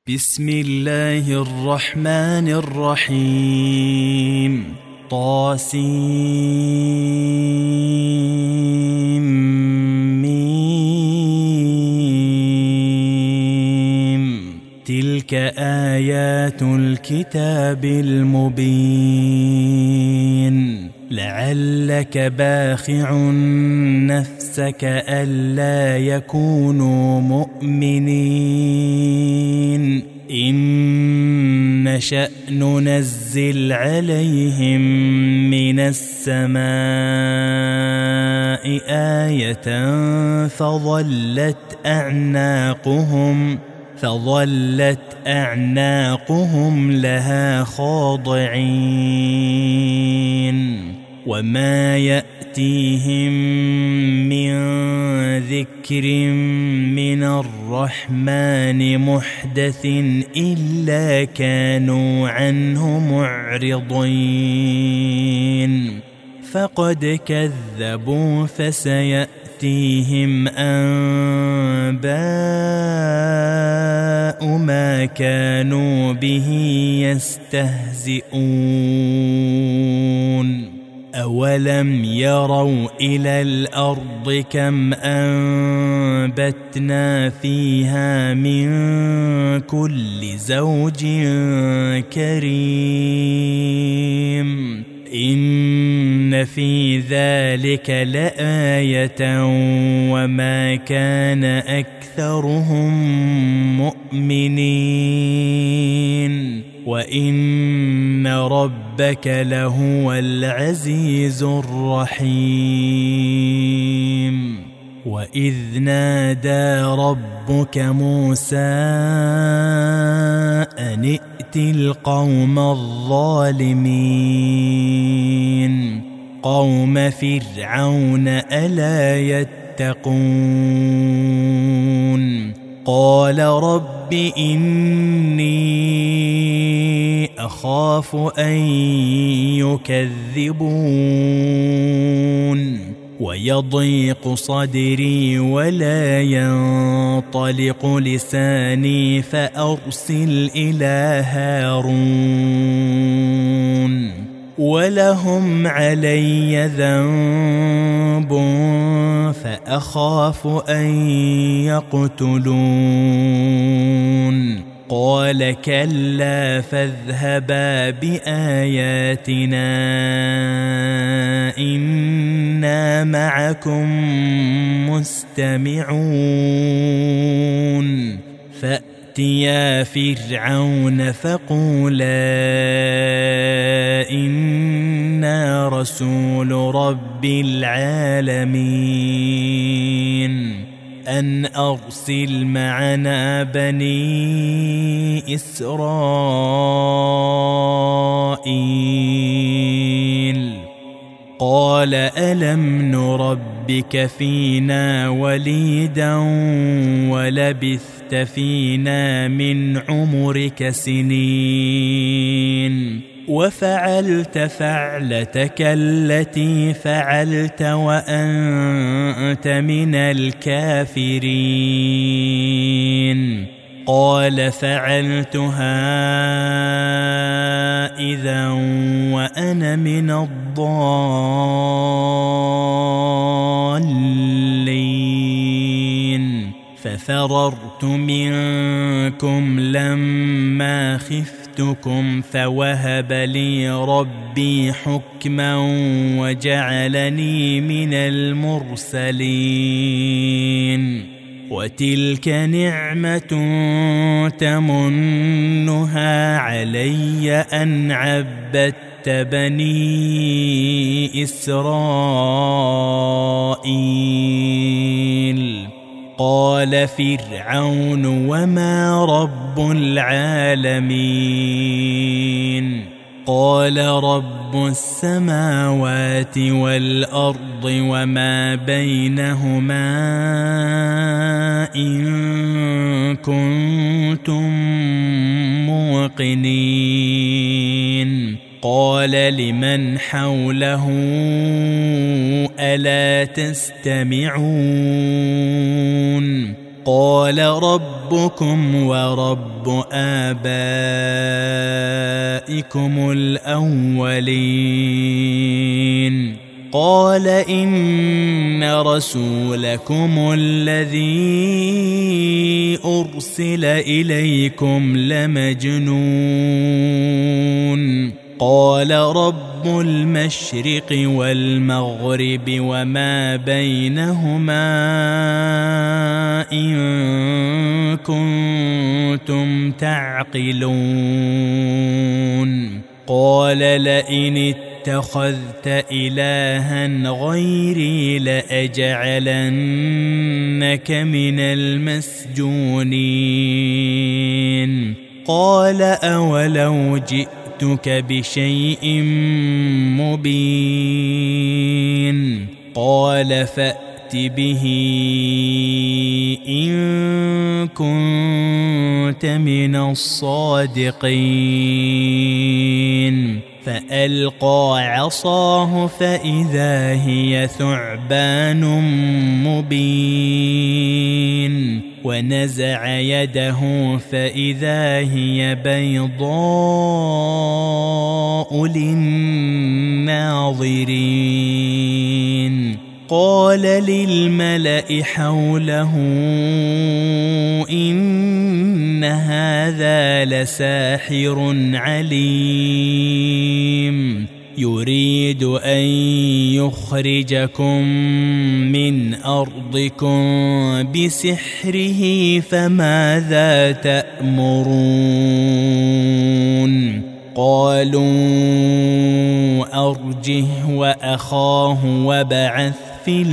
بسم الله الرحمن الرحيم طاسيم تلك آيات الكتاب المبين لعلك باخع نفسك ألا يكونوا مؤمنين إن نشأ ننزل عليهم من السماء آية فظلت أعناقهم لها خاضعين وما يأتيهم من ذكر من الرحمن محدث إلا كانوا عنه معرضين فقد كذبوا فسيأتيهم أنباء ما كانوا به يستهزئون أولم يروا إلى الأرض كم أنبتنا فيها من كل زوج كريم إن في ذلك لآية وما كان أكثرهم مؤمنين وإن ربك لهو العزيز الرحيم وإذ نادى ربك موسى أن ائت القوم الظالمين قوم فرعون ألا يتقون قال رب إني أخاف أن يكذبون ويضيق صدري ولا ينطلق لساني فأرسل إلى هارون ولهم علي ذنب فأخاف أن يقتلون قال كلا فاذهبا بآياتنا إنا معكم مستمعون فأتيا فرعون فقولا إنا رسول رب العالمين أن أرسل معنا بني إسرائيل قال ألم نربك فينا وليدا ولبثت فينا من عمرك سنين وفعلت فعلتك التي فعلت وأنت من الكافرين قال فعلتها إذا وأنا من الضالين ففررت منكم لما خفتكم فوهب لي ربي حكما وجعلني من المرسلين وتلك نعمة تمنها علي أن عبدت بني إسرائيل قال فرعون وما رب العالمين قال رب السماوات والأرض وما بينهما إن كنتم موقنين قال لمن حوله ألا تستمعون قال ربكم ورب آبائكم الأولين قال إن رسولكم الذي أرسل إليكم لمجنون قال رب المشرق والمغرب وما بينهما إن كنتم تعقلون قال لئن اتخذت إلها غيري لأجعلنك من المسجونين قال أولو جئتك بشيء مبين قال فأت به إن كنت من الصادقين فألقى عصاه فإذا هي ثعبان مبين ونزع يده فإذا هي بيضاء للناظرين قال للملأ حوله إن هذا لساحر عليم يريد أن يخرجكم من أرضكم بسحره فماذا تأمرون قالوا أرجه وأخاه وابعث في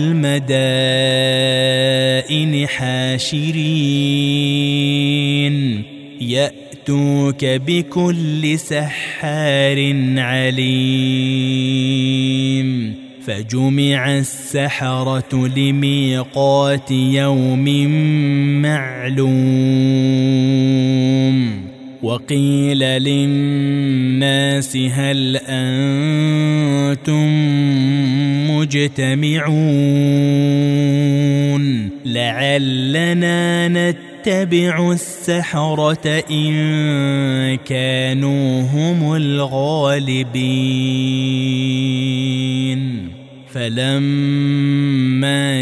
المدائن حاشرين يأتوك بكل سحار عليم فجمع السحرة لميقات يوم معلوم وقيل للناس هل أنتم مجتمعون لعلنا نتبع السحرة إن كانوا هم الغالبين فلما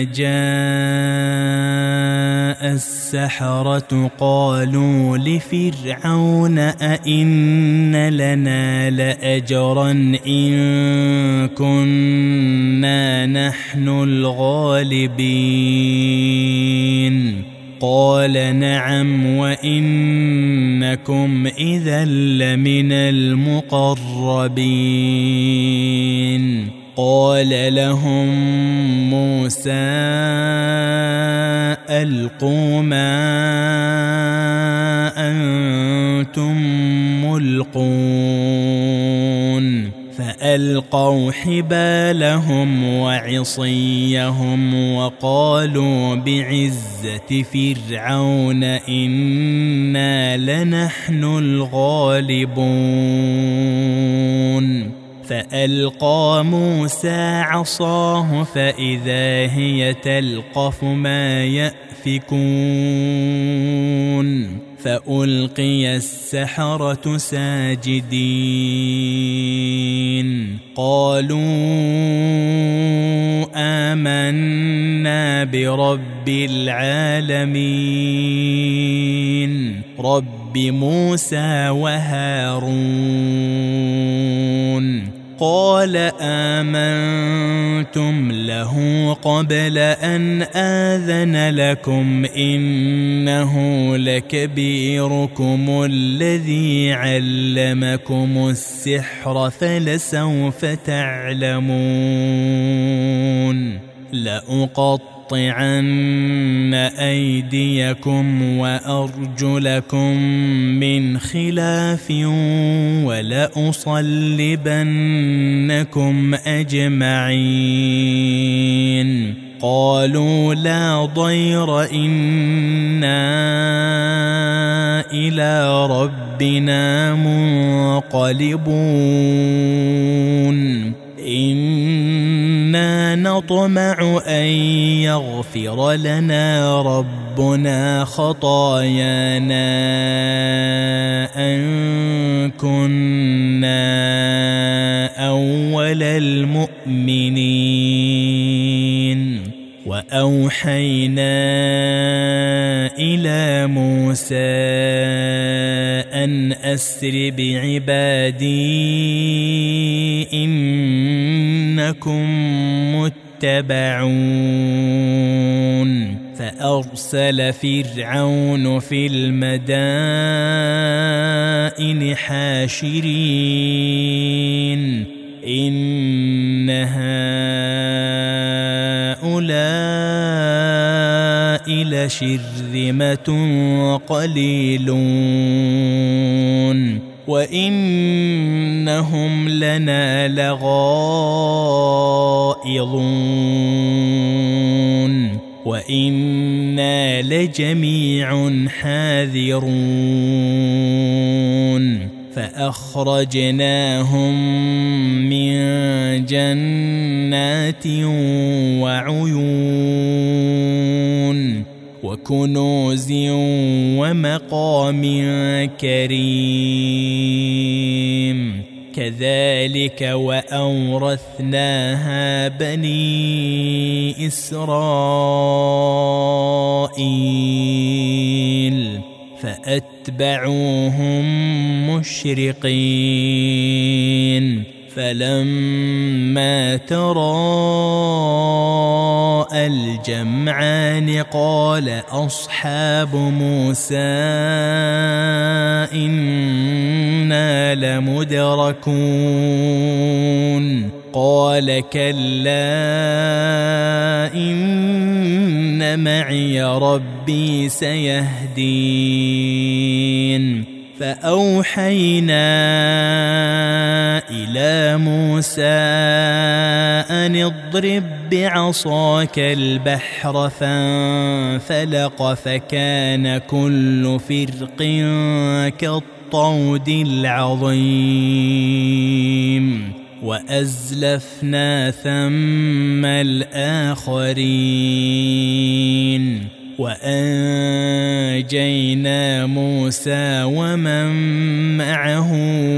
جاء السحرة قالوا لفرعون أئن لنا لأجرا إن كنا نحن الغالبين قال نعم وإنكم إذا لمن المقربين قال لهم موسى ألقوا ما أنتم ملقون فألقوا حبالهم وعصيهم وقالوا بعزة فرعون إنا لنحن الغالبون فألقى موسى عصاه فإذا هي تلقف ما يأفكون فألقي السحرة ساجدين قالوا آمنا برب العالمين رب موسى وهارون قال آمنتم له قبل أن آذن لكم إنه لكبيركم الذي علمكم السحر فلسوف تعلمون لأقطعن أيديكم وأرجلكم من خلاف ولأصلبنكم أجمعين قالوا لا ضير إنا إلى ربنا منقلبون إن إنا نطمع أن يغفر لنا ربنا خطايانا أن كنا أول المؤمنين. وأوحينا إلى موسى أن أسر بعبادي إنكم متبعون. فأرسل فرعون في المدائن حاشرين إن هؤلاء لشرذمة قليلون وإنهم لنا لغائظون وإنا لجميع حاذرون. فأخرجناهم من جنات وعيون وكنوز ومقام كريم. كذلك وأورثناها بني إسرائيل فأتبعوهم مشرقين. فلما تراءى الجمعان قال أصحاب موسى إنا لمدركون. قال كلا إن معي ربي سيهدين. فأوحينا إلى موسى أن اضرب بعصاك البحر فانفلق فكان كل فرق كالطود العظيم. وأزلفنا ثم الآخرين وأنجينا موسى ومن معه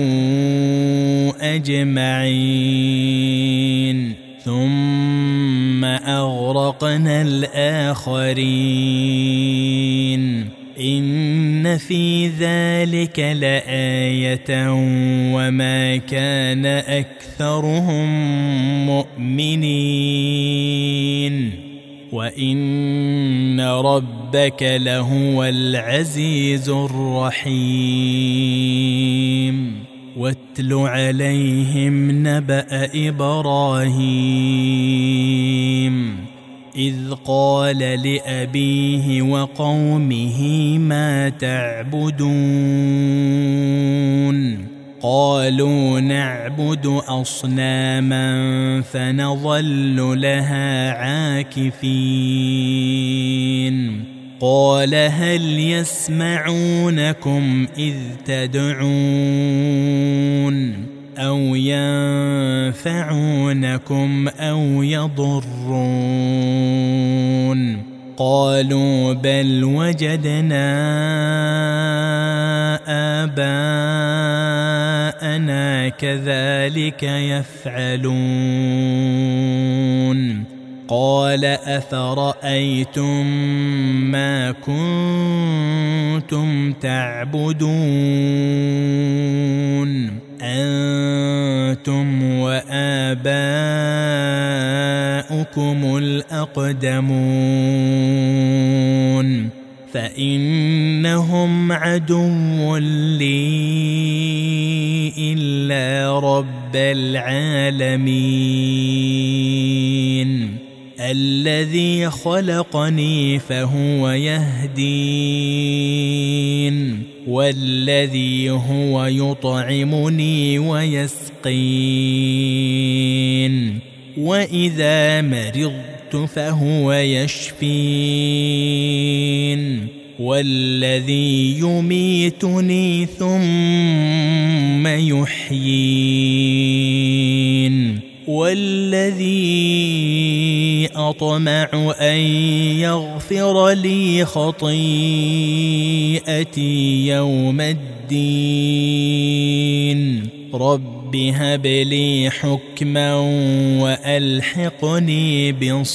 أجمعين ثم أغرقنا الآخرين. إن في ذلك لآية وما كان أكثرهم مؤمنين وإن ربك لهو العزيز الرحيم. واتل عليهم نبأ إبراهيم إذ قال لأبيه وقومه ما تعبدون. قالوا نعبد أصناما فنظل لها عاكفين. قال هل يسمعونكم إذ تدعون أو ينفعونكم أو يضرون؟ قالوا بل وجدنا آباءنا كذلك يفعلون. قال أفرأيتم ما كنتم تعبدون أنتم وآباؤكم الأقدمون فإنهم عدو لي إلا رب العالمين الذي خلقني فهو يهدين والذي هو يطعمني ويسقين وإذا مرضت فهو يشفين والذي يميتني ثم يحيين والذي أطمع أن يغفر لي خطيئتي يوم الدين رب هب لي حكما وألحقني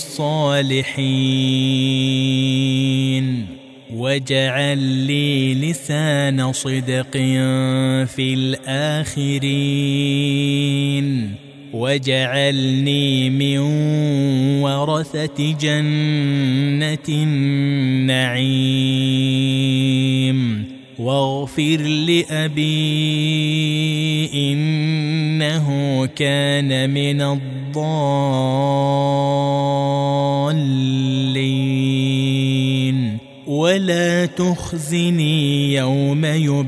بالصالحين واجعل لي لسان صدق في الآخرين واجعلني من ورثة جنة النعيم واغفر لأبي إنه كان من الضالين ولا تخزني يوم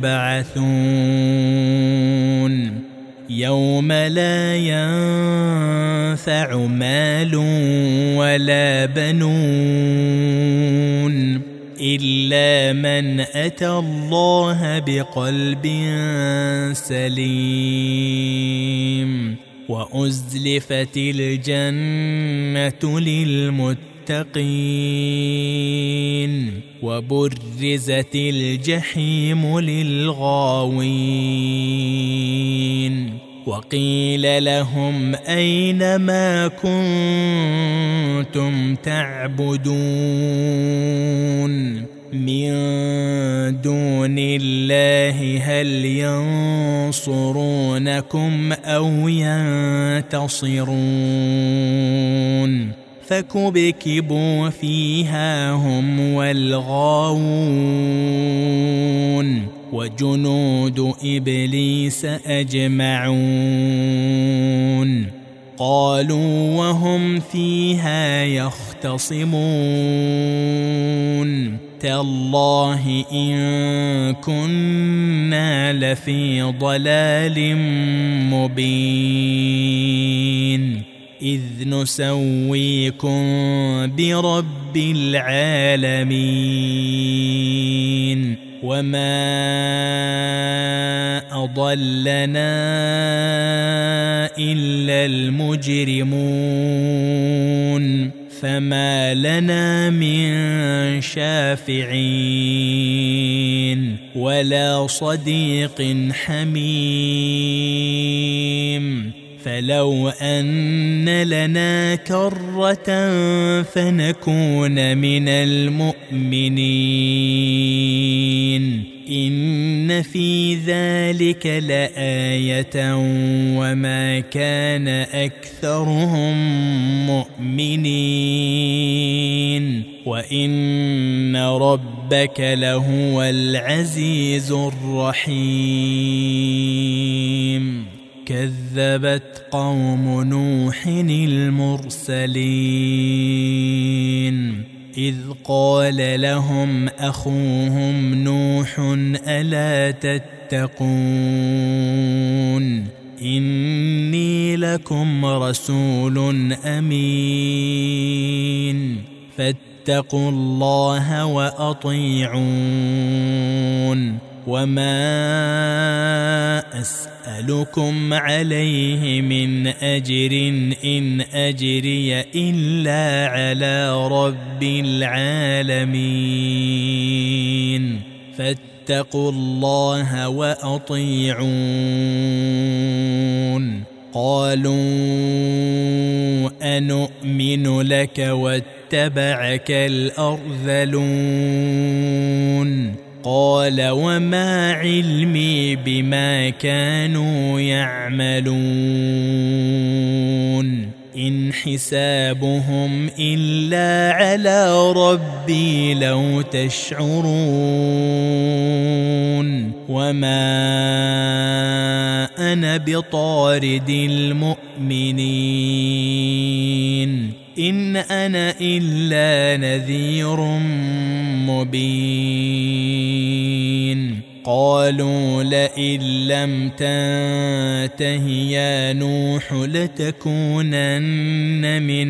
يبعثون يوم لا ينفع مال ولا بنون إلا من أتى الله بقلب سليم وأزلفت الجنة للمتقين وبرزت الجحيم للغاوين وقيل لهم أين ما كنتم تعبدون من دون الله هل ينصرونكم أو ينتصرون فكبكبوا فيها هم والغاوون وجنود إبليس أجمعون قالوا وهم فيها يختصمون تالله إن كنا لفي ضلال مبين إذ نسويكم برب العالمين وما أضلنا إلا المجرمون فما لنا من شافعين ولا صديق حميم فلو أن لنا كرة فنكون من المؤمنين إن في ذلك لآية وما كان أكثرهم مؤمنين وإن ربك لهو العزيز الرحيم كذبت قوم نوح المرسلين إذ قال لهم أخوهم نوح ألا تتقون إني لكم رسول أمين فاتقوا الله وأطيعون وما أسألكم عليه من أجر إن أجري إلا على رب العالمين فاتقوا الله وأطيعون قالوا أنؤمن لك واتبعك الأرذلون قال وما علمي بما كانوا يعملون إن حسابهم إلا على ربي لو تشعرون وما أنا بطارد المؤمنين إن أنا إلا نذير مبين قالوا لئن لم تنته يا نوح لتكونن من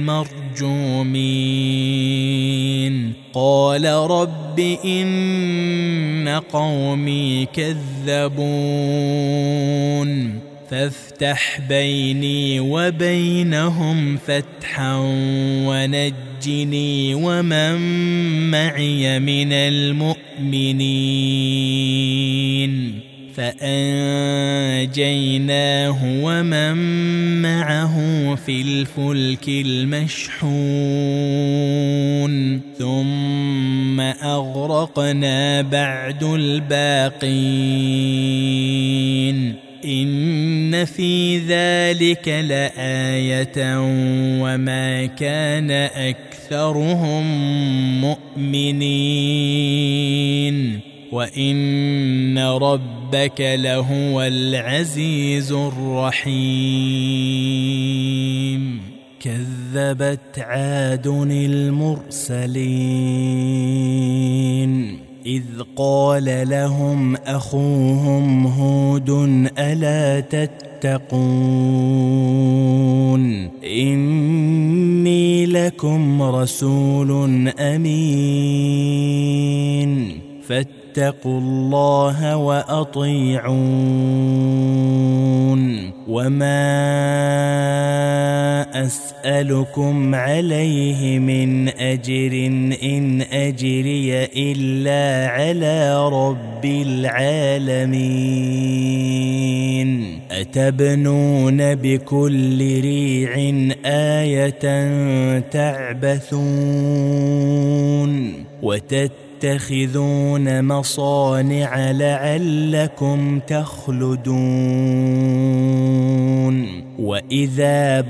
المرجومين قال رب إن قومي كذبون فافتح بيني وبينهم فتحا ونجني ومن معي من المؤمنين فأنجيناه ومن معه في الفلك المشحون ثم أغرقنا بعد الباقين إن في ذلك لآية وما كان أكثرهم مؤمنين وإن ربك لهو العزيز الرحيم كذبت عاد المرسلين إذ قال لهم أخوهم هود ألا تتقون إني لكم رسول أمين فاتقوا الله وأطيعون وما أسألكم عليه من أجر إن أجري إلا على رب العالمين أتبنون بكل ريع آية تعبثون وتتخذون مصانع لعلكم تخلدون وإذا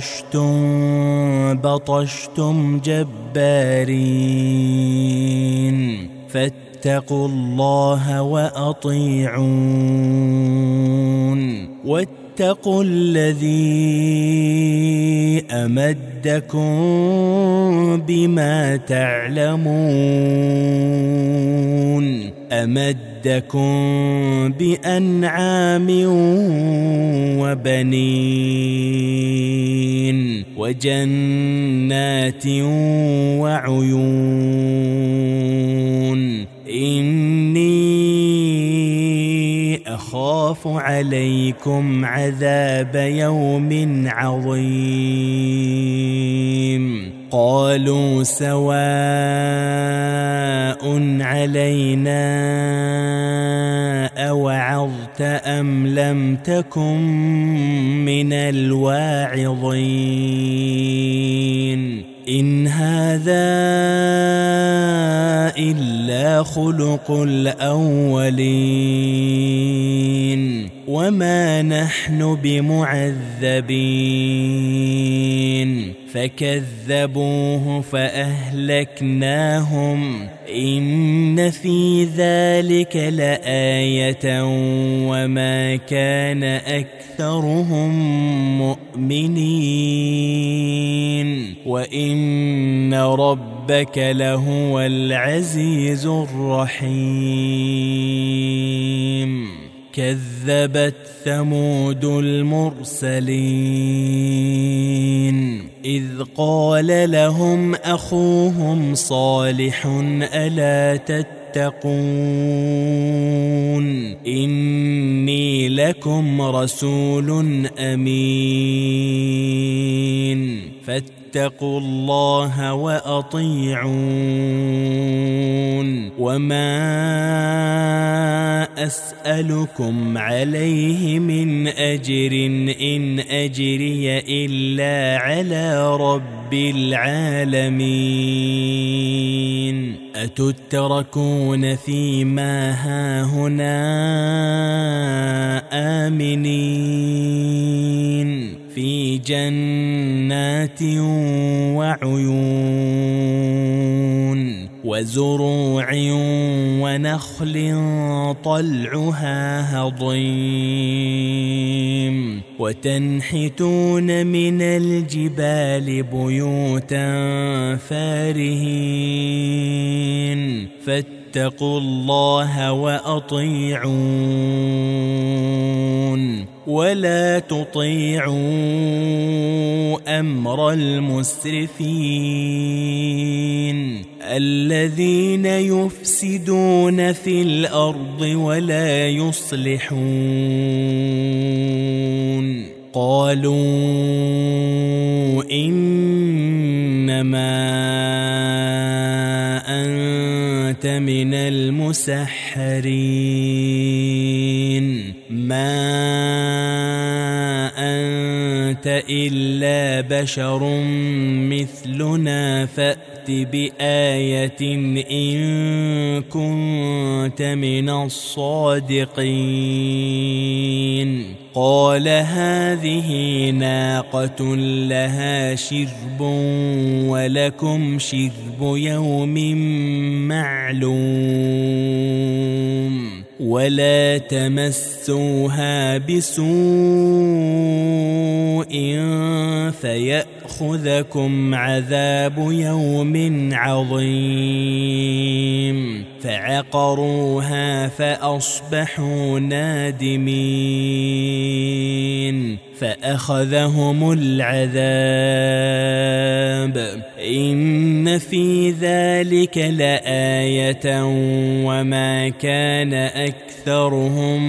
بطشتم جبارين فاتقوا الله وأطيعون واتقوا الذي أمدكم بما تعلمون أمدكم بأنعام وبنين وجنات وعيون إني أخاف عليكم عذاب يوم عظيم قالوا سواء علينا أوعظت أم لم تكن من الواعظين إن هذا إلا خلق الأولين وما نحن بمعذبين فكذبوه فأهلكناهم إن في ذلك لآية وما كان أكثرهم مؤمنين وإن ربك لهو العزيز الرحيم كذبت ثمود المرسلين إذ قال لهم أخوهم صالح ألا تتقون إني لكم رسول أمين فاتقوا الله وأطيعون وما أسألكم عليه من أجر إن أجري إلا على رب العالمين أتتركون فيما هاهنا آمنين في جنات وعيون وزروع ونخل طلعها هضيم وتنحتون من الجبال بيوتا فارهين فاتقوا الله وأطيعون ولا تطيعوا أمر المسرفين الذين يفسدون في الأرض ولا يصلحون. قالوا إنما أنت من المسحرين ما أنت إلا بشر مثلنا فأت بآية إن كنت من الصادقين. قال هذه ناقة لها شرب ولكم شرب يوم معلوم ولا تمسوها بسوء فيأخذكم عذاب يوم عظيم. فعقروها فأصبحوا نادمين فأخذهم العذاب. إن في ذلك لآية وما كان أكثرهم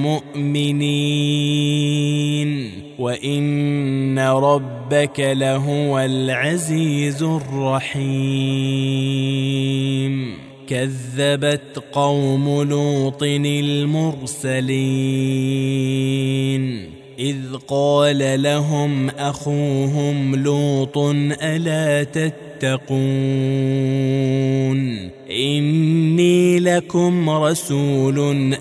مؤمنين وإن ربك لهو العزيز الرحيم. كذبت قوم لوط المرسلين إذ قال لهم أخوهم لوط ألا تتقون إني لكم رسول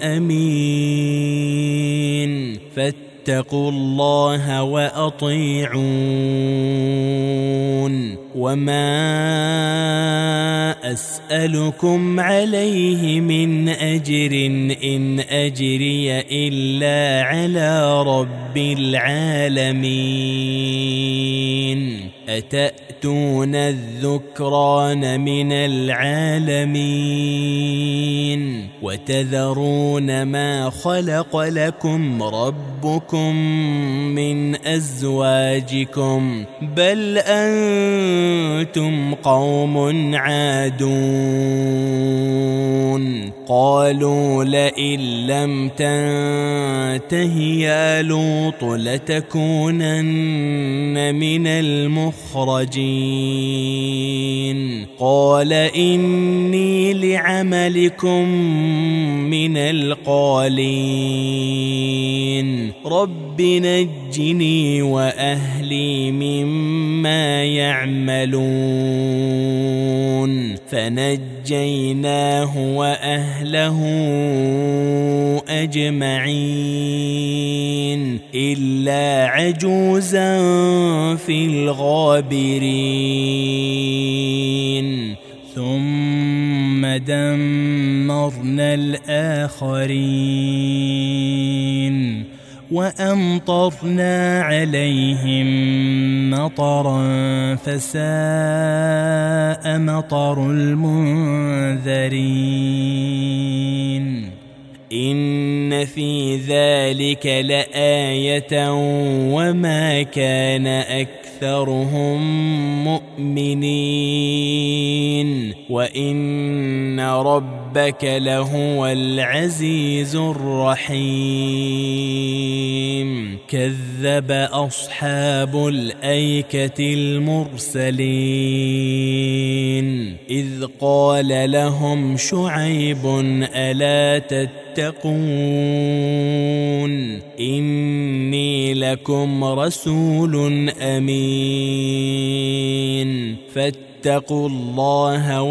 أمين فاتقوا الله وأطيعون. وما أسألكم عليه من أجر إن أجري إلا على رب العالمين. أتأتون الذكران من العالمين وتذرون ما خلق لكم ربكم من أزواجكم بل أنتم قوم عادون. قالوا لئن لم تنته يا لوط لتكونن من المخرجين. قال إني لعملكم من القالين رب نجني وأهلي مما يعملون. فنجيناه وأهله أجمعين إلا عجوزا في الغابرين. ثم دمرنا الآخرين وأمطرنا عليهم مطرا فساء مطر المنذرين. إن في ذلك لآية وما كان أكثرهم مؤمنين وإن ربك لهو العزيز الرحيم. كذب أصحاب الأيكة المرسلين إذ قال لهم شعيب ألا تتقون إني لكم رسول أمين فاتقوا الله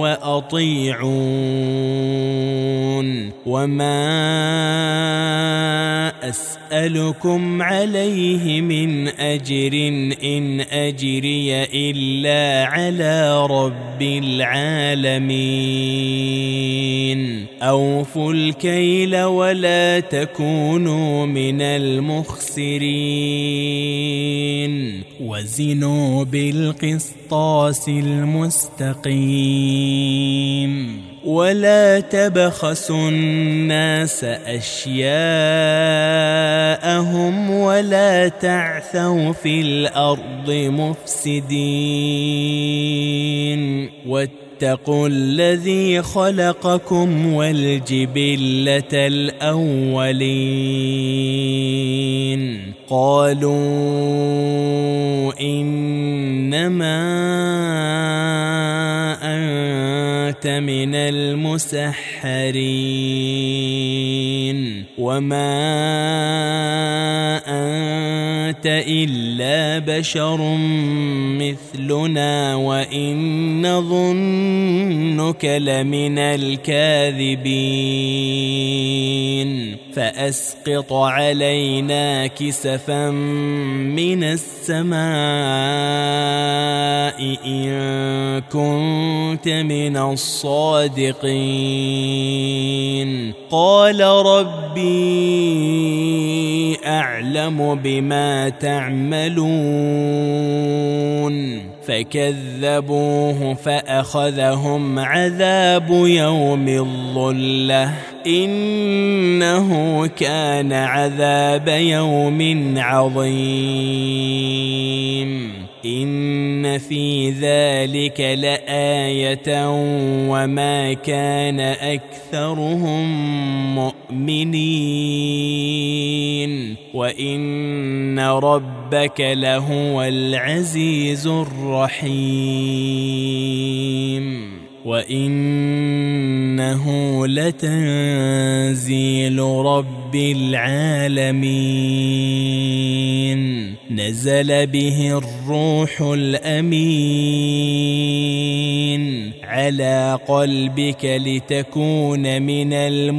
وأطيعون. وما أسألكم عليه من أجر إن أجري إلا على رب العالمين. أوفوا الكيل ولا تكونوا من المخسرين وزنوا بالقسطاس المستقيم. ولا تبخسوا الناس أشياءهم ولا تعثوا في الأرض مفسدين واتقوا الذي خلقكم والجبلة الأولين قالوا إنما أنت من المسحرين وما أنت إلا بشر مثلنا وإن نظنك لمن الكاذبين فأسقط علينا كسفا من السماء إن كنت من الصادقين قال ربي أعلم بما تعملون فكذبوه فأخذهم عذاب يوم الظلة إنه كان عذاب يوم عظيم إن في ذلك لآية وما كان أكثرهم مؤمنين وإن ربك لهو العزيز الرحيم وإنه لتنزيل رب العالمين نزل به الروح الأمين على قلبك لتكون من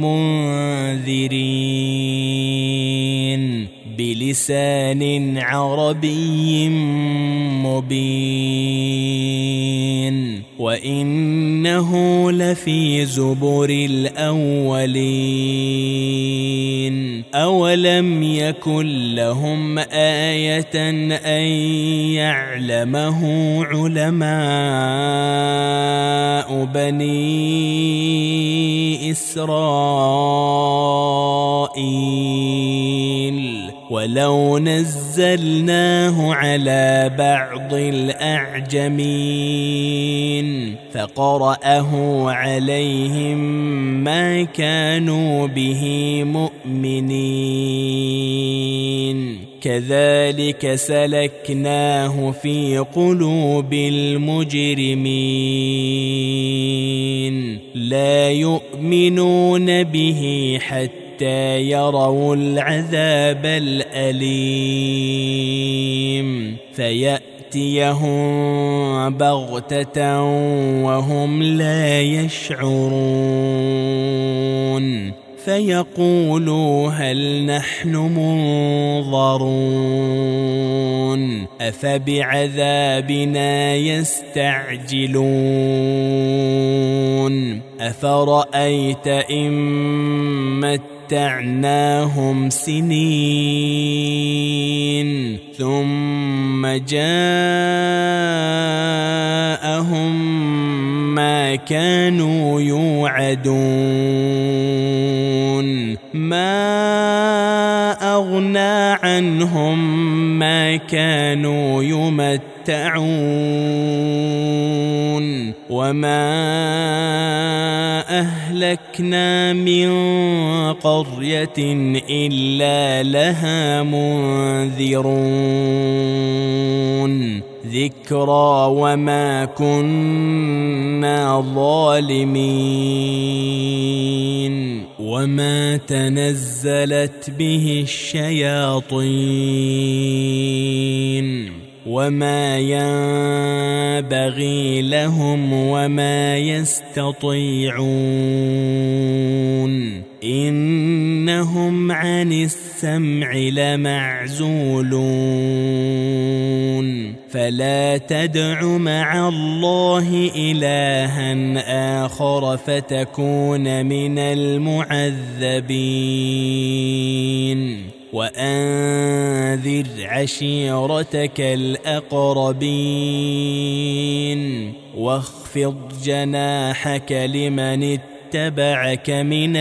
المنذرين بلسان عربي مبين وإنه لفي زبر الأولين أولم يكن لهم آية أن يعلمه علماء بني إسرائيل ولو نزلناه على بعض الأعجمين فقرأه عليهم ما كانوا به مؤمنين كذلك سلكناه في قلوب المجرمين لا يؤمنون به حتى يروا العذاب الأليم فيأتيهم بغتة وهم لا يشعرون فيقولوا هل نحن منظرون أفبعذابنا يستعجلون أفرأيت إن متعناهم سنين ثم جاءهم ما كانوا يوعدون ما أغنى عنهم ما كانوا يمتعون وما أهلكنا من قرية إلا لها منذرون ذكرى وما كنا ظالمين وما تنزلت به الشياطين وما ينبغي لهم وما يستطيعون إنهم عن السمع لمعزولون فلا تدع مع الله إلها آخر فتكون من المعذبين وأنذر عشيرتك الأقربين واخفض جناحك لمن اتبعك من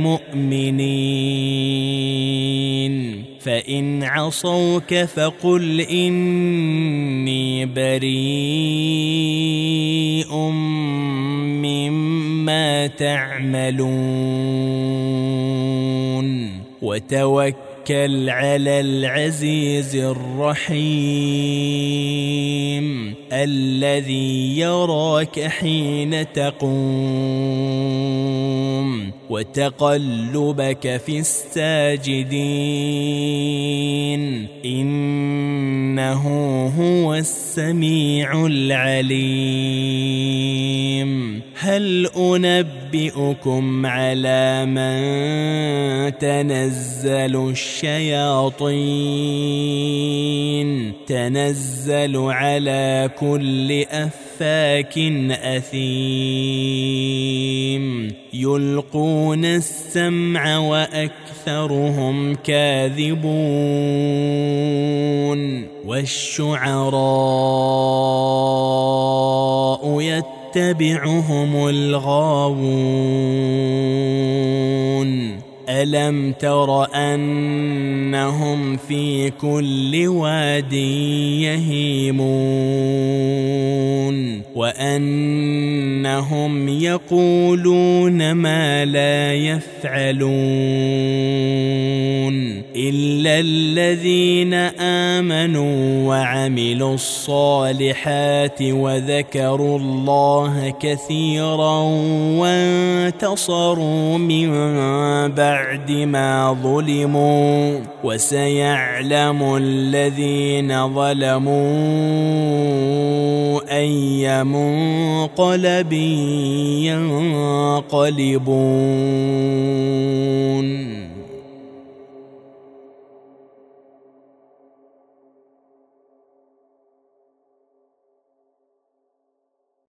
المؤمنين فإن عصوك فقل إني بريء مما تعملون وتوكل على العزيز الرحيم الذي يراك حين تقوم وتقلبك في الساجدين إنه هو السميع العليم. هل أنبئكم على من تنزل الشياطين تنزل على كل أفاك أثيم يلقون السمع وأكثرهم كاذبون والشعراء يتبعهم الغاوون ألم تر أنهم في كل واد يهيمون وأنهم يقولون ما لا يفعلون إلا الذين آمنوا وعملوا الصالحات وذكروا الله كثيرا وانتصروا من بعد ما ظلموا وسيعلم الذين ظلموا أي منقلب ينقلبون.